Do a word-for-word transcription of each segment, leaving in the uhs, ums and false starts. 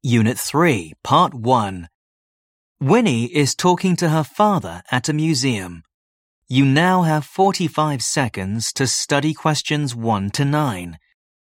Unit three, Part one. Winnie is talking to her father at a museum. You now have forty-five seconds to study questions one to nine.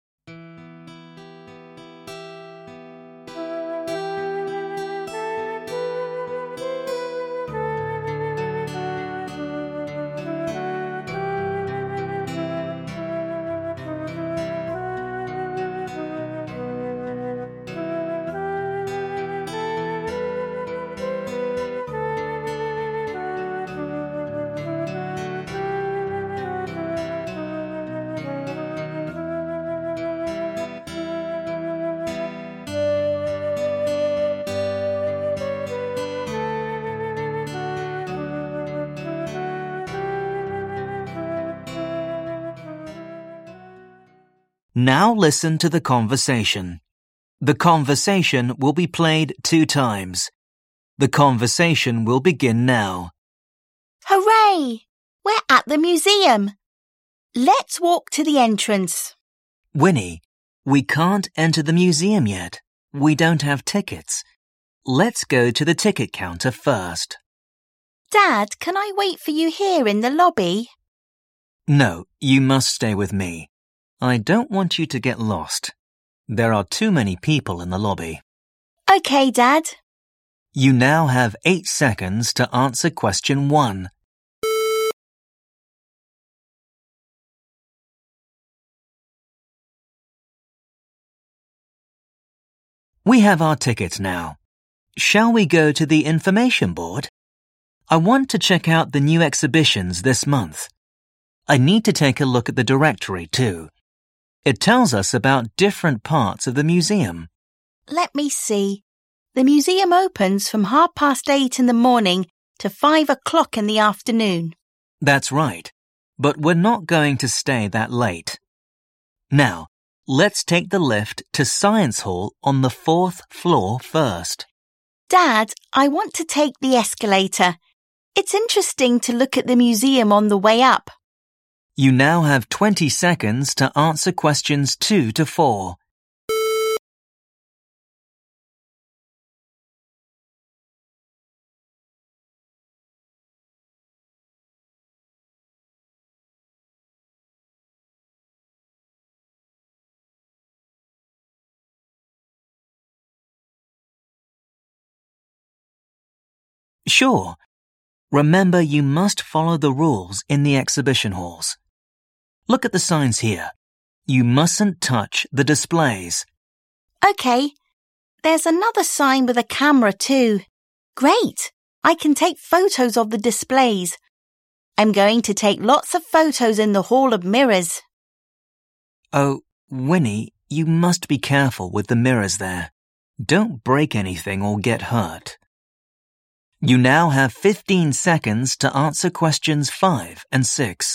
Now listen to the conversation. The conversation will be played two times. The conversation will begin now. Hooray! We're at the museum. Let's walk to the entrance. Winnie, we can't enter the museum yet. We don't have tickets. Let's go to the ticket counter first. Dad, can I wait for you here in the lobby? No, you must stay with me. I don't want you to get lost. There are too many people in the lobby. Okay, Dad. You now have eight seconds to answer question one. We have our tickets now. Shall we go to the information board? I want to check out the new exhibitions this month. I need to take a look at the directory too. It tells us about different parts of the museum. Let me see. The museum opens from half past eight in the morning to five o'clock in the afternoon. That's right, but we're not going to stay that late. Now, let's take the lift to Science Hall on the fourth floor first. Dad, I want to take the escalator. It's interesting to look at the museum on the way up. You now have twenty seconds to answer questions two to four. Sure. Remember, you must follow the rules in the exhibition halls. Look at the signs here. You mustn't touch the displays. Okay. There's another sign with a camera too. Great! I can take photos of the displays. I'm going to take lots of photos in the Hall of Mirrors. Oh, Winnie, you must be careful with the mirrors there. Don't break anything or get hurt. You now have fifteen seconds to answer questions five and six.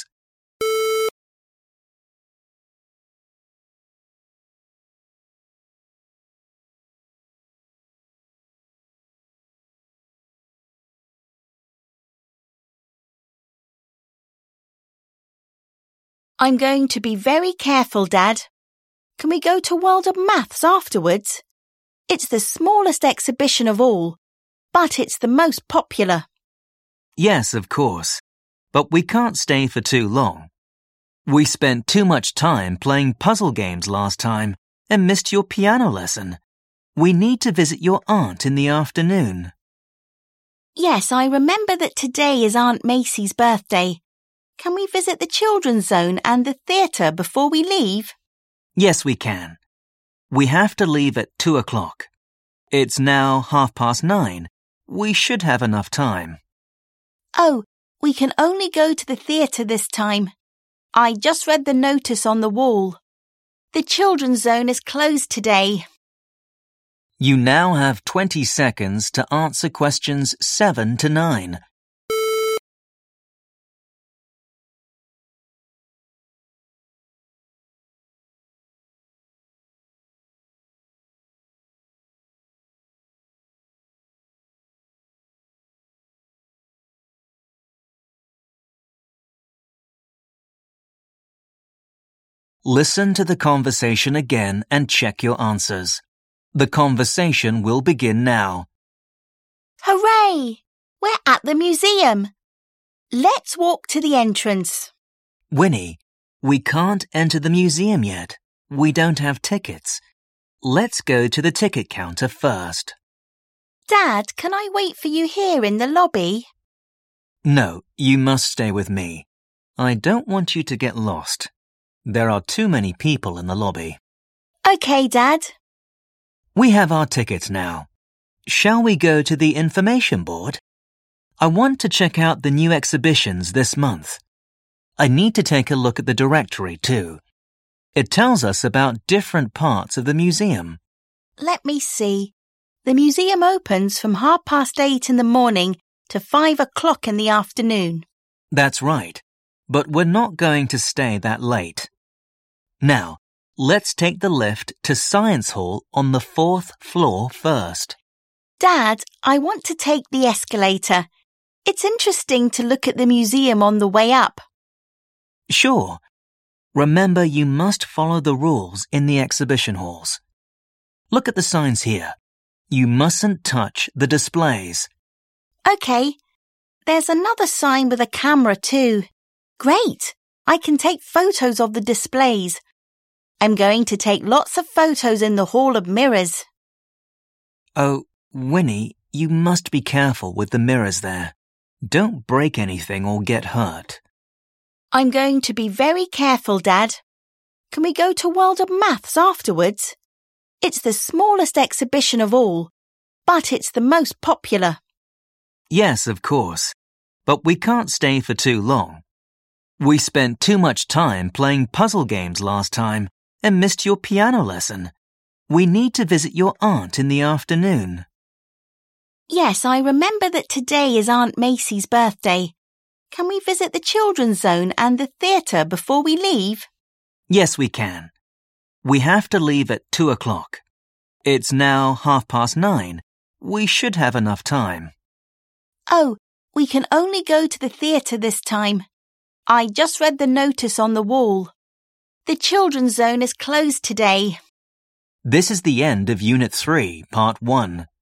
I'm going to be very careful, Dad. Can we go to World of Maths afterwards? It's the smallest exhibition of all, but it's the most popular. Yes, of course. But we can't stay for too long. We spent too much time playing puzzle games last time and missed your piano lesson. We need to visit your aunt in the afternoon. Yes, I remember that today is Aunt Macy's birthday. Can we visit the children's zone and the theatre before we leave? Yes, we can. We have to leave at two o'clock. It's now half past nine. We should have enough time. Oh, we can only go to the theatre this time. I just read the notice on the wall. The children's zone is closed today. You now have twenty seconds to answer questions seven to nine. Listen to the conversation again and check your answers. The conversation will begin now. Hooray! We're at the museum. Let's walk to the entrance. Winnie, we can't enter the museum yet. We don't have tickets. Let's go to the ticket counter first. Dad, can I wait for you here in the lobby? No, you must stay with me. I don't want you to get lost. There are too many people in the lobby. OK, Dad. We have our tickets now. Shall we go to the information board? I want to check out the new exhibitions this month. I need to take a look at the directory too. It tells us about different parts of the museum. Let me see. The museum opens from half past eight in the morning to five o'clock in the afternoon. That's right, but we're not going to stay that late. Now, let's take the lift to Science Hall on the fourth floor first. Dad, I want to take the escalator. It's interesting to look at the museum on the way up. Sure. Remember, you must follow the rules in the exhibition halls. Look at the signs here. You mustn't touch the displays. OK. There's another sign with a camera too. Great! I can take photos of the displays. I'm going to take lots of photos in the Hall of Mirrors. Oh, Winnie, you must be careful with the mirrors there. Don't break anything or get hurt. I'm going to be very careful, Dad. Can we go to World of Maths afterwards? It's the smallest exhibition of all, but it's the most popular. Yes, of course. But we can't stay for too long. We spent too much time playing puzzle games last time and missed your piano lesson. We need to visit your aunt in the afternoon. Yes, I remember that today is Aunt Macy's birthday. Can we visit the children's zone and the theatre before we leave? Yes, we can. We have to leave at two o'clock. It's now half past nine. We should have enough time. Oh, we can only go to the theatre this time. I just read the notice on the wall. The children's zone is closed today. This is the end of Unit three, Part one.